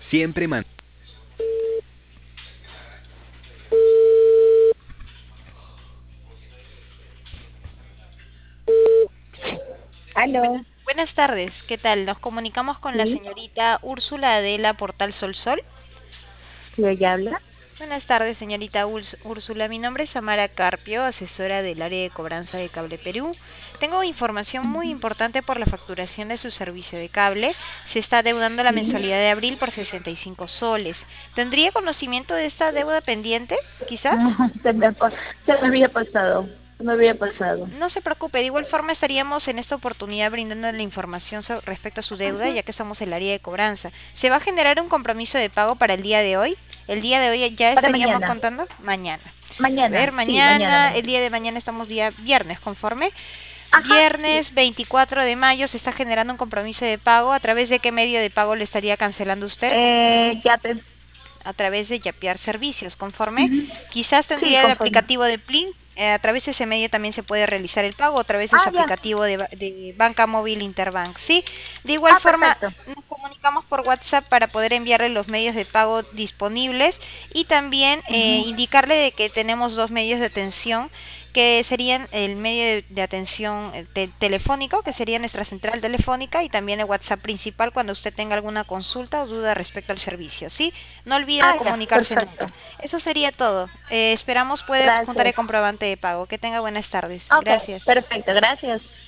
Siempre man. Aló, Buenas tardes, ¿qué tal? Nos comunicamos con la sí, señorita Úrsula Adela Portal Sol Sol. sí, ella habla. Buenas tardes, señorita Úrsula. Mi nombre es Samara Carpio, asesora del área de cobranza de Cable Perú. Tengo información muy Ujú. importante por la facturación de su servicio de cable. Se está adeudando la Sí. mensualidad de abril por 65 soles. ¿Tendría conocimiento de esta deuda pendiente, quizás? No, se me había pasado, se me había pasado. No se preocupe, de igual forma estaríamos en esta oportunidad brindando la información respecto a su deuda, Ujú. ya que somos el área de cobranza. ¿Se va a generar un compromiso de pago para el día de hoy? El día de hoy ya Para estaríamos mañana, contando mañana. A ver, mañana, sí, mañana, mañana, el mañana. día de mañana estamos día viernes, conforme. Ajá, sí. Viernes 24 de mayo se está generando un compromiso de pago. ¿A través de qué medio de pago le estaría cancelando usted? Ya te. A través de Yapear Servicios, conforme. Ujú. Quizás Sí, tendría el conforme. aplicativo de Plin. A través de ese medio también se puede realizar el pago a través de su Ah, ya. aplicativo de banca móvil Interbank. Sí, de igual forma Perfecto. nos comunicamos por WhatsApp para poder enviarle los medios de pago disponibles y también Ujú. indicarle de que tenemos dos medios de atención que serían el medio de atención telefónico, que sería nuestra central telefónica, y también el WhatsApp principal cuando usted tenga alguna consulta o duda respecto al servicio. ¿Sí? No olvide Ah, ya, comunicarse perfecto. nunca. Eso sería todo. Esperamos puede adjuntar el Gracias. comprobante de pago. Que tenga buenas tardes. Ok, Gracias. perfecto, gracias.